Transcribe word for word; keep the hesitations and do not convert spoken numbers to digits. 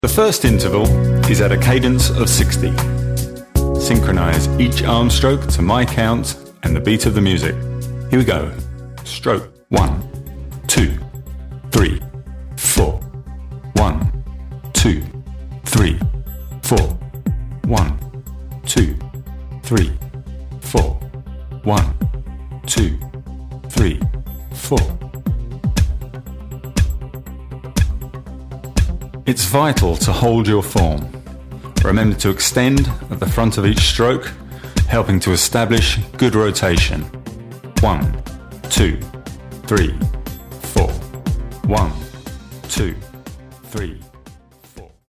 The first interval is at a cadence of sixty. Synchronize each arm stroke to my count and the beat of the music. Here we go. Stroke one, two, three, four. One, two, three, four. One, two, three, four. One, two, three, four. It's vital to hold your form. Remember to extend at the front of each stroke, helping to establish good rotation. One, two, three, four. One, two, three.